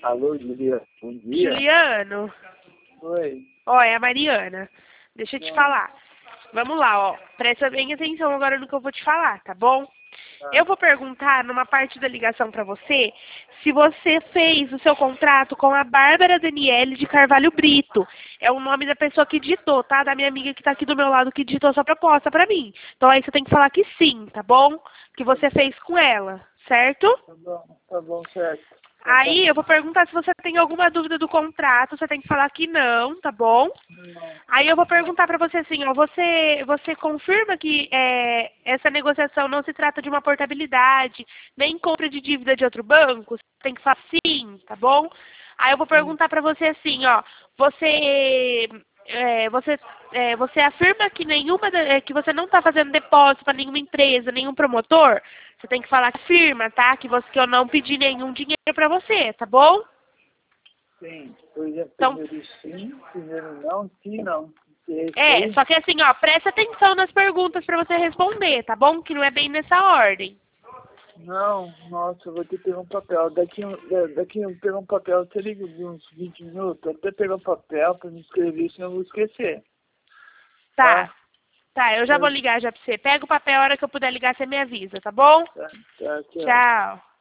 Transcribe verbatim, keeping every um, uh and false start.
Alô, Juliano. Bom dia. Juliano? Oi. Ó, é a Mariana. Deixa eu te falar. Vamos lá, ó. Presta bem atenção agora no que eu vou te falar, tá bom? Tá. Eu vou perguntar numa parte da ligação pra você se você fez o seu contrato com a Bárbara Daniele de Carvalho Brito. É o nome da pessoa que digitou, tá? Da minha amiga que tá aqui do meu lado que digitou essa proposta pra mim. Então aí você tem que falar que sim, tá bom? Que você fez com ela, certo? Tá bom, tá bom, certo. Aí eu vou perguntar se você tem alguma dúvida do contrato, você tem que falar que não, tá bom? Não. Aí eu vou perguntar pra você assim, ó, você, você confirma que é, essa negociação não se trata de uma portabilidade, nem compra de dívida de outro banco? Você tem que falar sim, tá bom? Aí eu vou perguntar pra você assim, ó, você, é, você, é, você afirma que nenhuma, da- é, que você não está fazendo depósito para nenhuma empresa, nenhum promotor? Você tem que falar que firma, tá? Que, você, que eu não pedi nenhum dinheiro pra você, tá bom? Sim. Por exemplo, Então, primeiro sim, primeiro não, sim, não. Esse é, aí? só que assim, ó, presta atenção nas perguntas pra você responder, tá bom? Que não é bem nessa ordem. Não, nossa, eu vou ter que pegar um papel. Daqui, um- da- daqui eu pegar um papel, você liga de uns vinte minutos, até pegar um papel pra me escrever, senão eu vou esquecer. Tá, Tá? tá, eu já vou ligar já pra você. Pega o papel, a hora que eu puder ligar, você me avisa, tá bom? Tá, tá, tchau. Tchau.